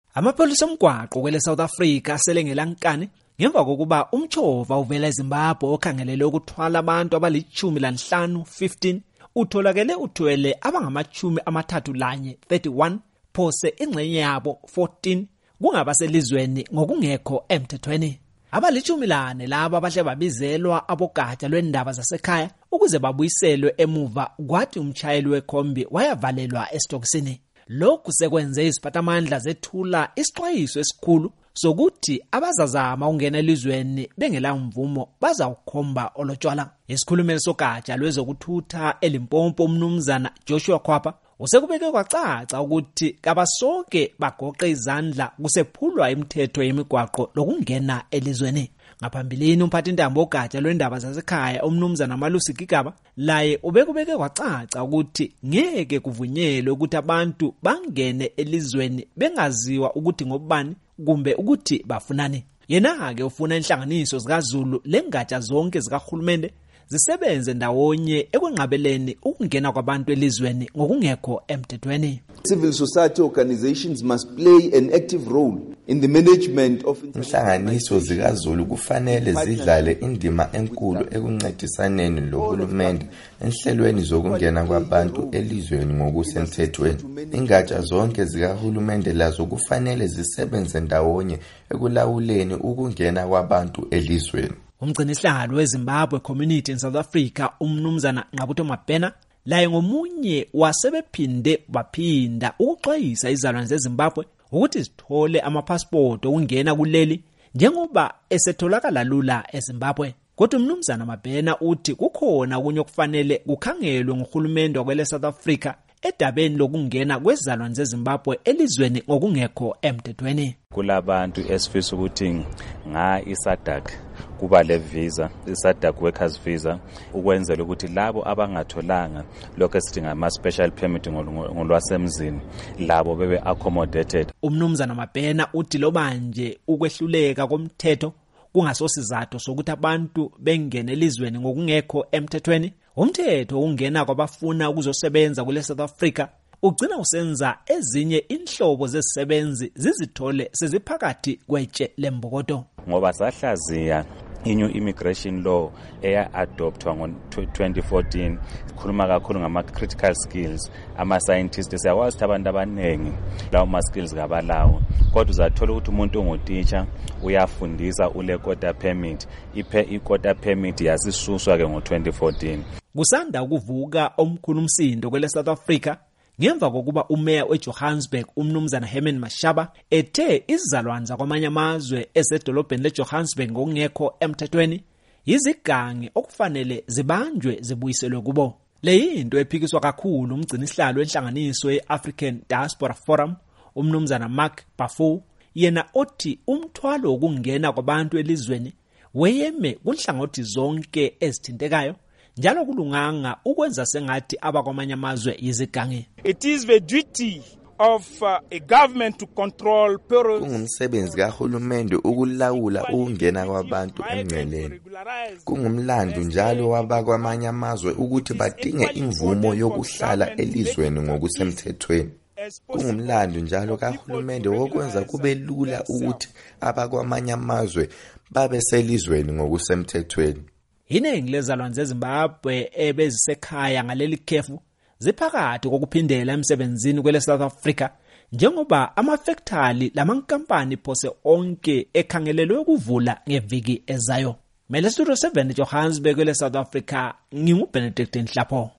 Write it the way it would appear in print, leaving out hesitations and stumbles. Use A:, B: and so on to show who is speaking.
A: Amapolisa omgwaqo kwele South Africa selengelankani ngemva kokuba umtshova uvela eZimbabwe okhangelele ukuthwala abantu abali-15 15 utholakele uthwele abangama-31 31 phose ingxenye yabo 14 kungabaselizweni ngokungekho emthethweni. Abali-14 laba abahle babizelwa abogatsha lwendaba zasekhaya ukuze babuyiselwe emuva kwathi umshayeli wekhombi wayavalelwa esitokisini. Lokhu sekwenze iziphathamandla zethula isixwayiso esikhulu sokuthi abazazama ungena elizweni bengela mvumo bazawukhomba olotshwala. Isikhulumeli sogatsha lwezokuthutha eLimpopo umnumzana Joshua Khwapa usekubeke kwacaca ukuthi kabasonke bagoqe izandla kusephulwa imithetho yemigwaqo lokungena elizweni. Ngaphambilini umphathintambo ogatsha lwendaba zasekhaya umnumzana Malusi Gigaba laye ubekubeke kwacaca ukuthi ngeke kuvunyelwe ukuthi abantu bangene elizweni bengaziwa ukuthi ngobani kumbe ukuthi bafunani. Yena-ke ufuna inhlanganiso zikaZulu lengatsha zonke zikahulumende zisebenze ndawonye ekwenqabeleni ukungena kwabantu elizweni ngokungekho emthethweni.
B: Civil society organizations must play an active role in the management of
C: inhlanganiso zikaZulu kufanele zidlale indima enkulu ekuncedisaneni lohulumende enhlelweni zokungena kwabantu elizweni ngokusemthethweni. Ingatsha zonke zikahulumende lazo kufanele zisebenze ndawonye ekulawuleni ukungena kwabantu elizweni.
A: Umgcinisihlalo weZimbabwe Community in South Africa umnumzana Nqabutho Mabhena laye ngomunye wasebephinde baphinda ukuxwayisa izalwane zeZimbabwe ukuthi zithole amapassport okungena kuleli njengoba esetholakala lula eZimbabwe. Kodwa umnumzana Mabhena uthi kukhona okunye okufanele kukhangelwe ngohulumende wakwele South Africa edabeni lokungena kwezalwane zeZimbabwe elizweni ngokungekho emthethweni.
D: Kulabantu esifisa ukuthi iSADC kuba le visa, iSADC workers visa, ukwenzela ukuthi labo abangatholanga lokho esithi ngama special permit ngolwasemzini labo bebe accommodated.
A: Umnumzana Mabhena uthi lobanje ukwehluleka komthetho kungasosizathu sokuthi abantu bengene elizweni ngokungekho emthethweni. Umthetho ungena kwabafuna ukuzosebenza kule South Africa ugcina usenza ezinye inhlobo zezisebenzi zizithole seziphakathi kwetshe lembokodo.
D: Ngoba sahlaziya i-new immigration law eya-adoptwa ngo-2014 ikhuluma kakhulu ngama-critical skills, ama-scientists siyakwazi ukuthi abantu abaningi lawo ma-skills kabalawo, kodwa uzathola ukuthi umuntu ongutitsha uyafundisa ule quota permit, i-quota permit yasisuswa-ke ngo-2014.
A: Kusanda ukuvuka omkhulu umsindo kwele South Africa ngemva kokuba umeya weJohannesburg umnumzana Herman Mashaba ethe izizalwane zakwamanye amazwe esedolobheni leJohannesburg ngokungekho emthethweni izigange okufanele zibanjwe zibuyiselwe kubo. Le yinto ephikiswa kakhulu umgcinisihlalo wenhlanganiso ye-African Diaspora Forum umnumzana Mark Bafu, yena othi umthwalo wokungena kwabantu elizweni weyeme kunhlangothi zonke ezithintekayo njalo kulunganga ukwenza sengathi abakwamanye amazwe yizigange.
E: It is the duty of a government to control
C: kungumsebenzi kahulumende ukulawula ukungena kwabantu emngceleni. Kungumlando njalo wabakwamanye amazwe ukuthi badinge imvumo yokuhlala elizweni ngokusemthethweni. Kungumlando njalo kahulumende wokwenza kube lula ukuthi abakwamanye amazwe babe selizweni ngokusemthethweni.
A: Iningi lezalwane zeZimbabwe ebezisekhaya ngaleli khefu ziphakathi kokuphindela emsebenzini kwele South Africa njengoba amafactory lamankampani phose onke ekhangelelwe ukuvula ngeviki ezayo. Mele Studio 7 Johannesburg kwele South Africa, nginguBenedict Nhlapho.